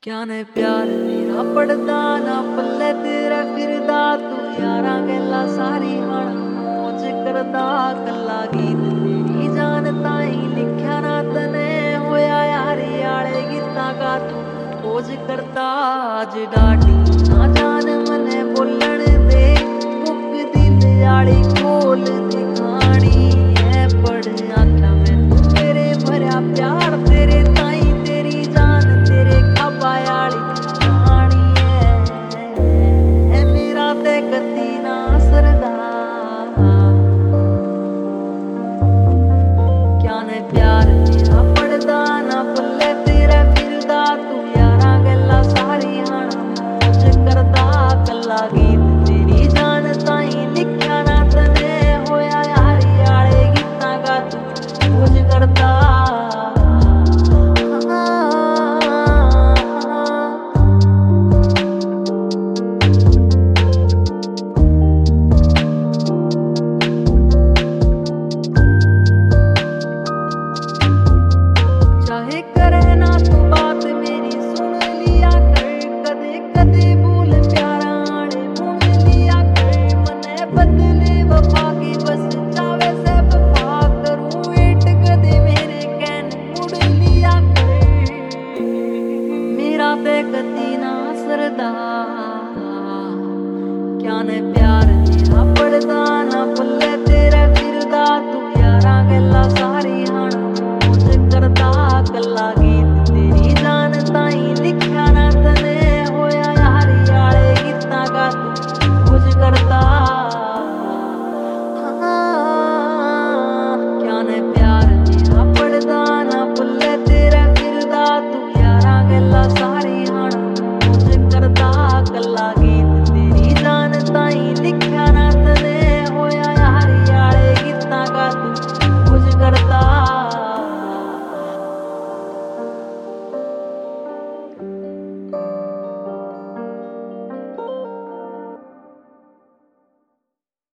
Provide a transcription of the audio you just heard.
क्या ने प्यार मेरा पड़दा ना पल्ले तेरा फिरदा तू यारां गल्ला सारी हाण मौज करदा कल्ला गीत तेरी जान ताई लिखया ना तने होया यारी आले गीतां गा तू खोज करदा अज डाटी ना जान मने बोलण दे मुक दिल आली खोल दे कहानी है पढ़ आख्या मैं तू मेरे भरया प्यार तेरे ताई तेरी जान तेरे खाबा आली कहानी है मेरा ते कदी ना सरदा क्या ने प्यार मेरा पड़दा ना पल्ले तेरा फिरदा तू यारां गल्ला सारी हाण मौज करदा कल्ला गीत तेरी जान ताई लिखया ना तने होया यारी आले गीतां गा तू खोज करदा चाहे करे ना तू बात मेरी सुन लिया कर कदे कदे भूल प्यारा आड़े भूल लिया कर मने बदले वफा की बस चावे से वफा करूं वेट कदे मेरे कहने मुड़ लिया कर मेरा ते कदी ना सरदा क्या ने प्यार मेरा पड़दा ना पल्ले तेरा फिरदा तू यारां गल्ला सारी हाण मौज करदा कल्ला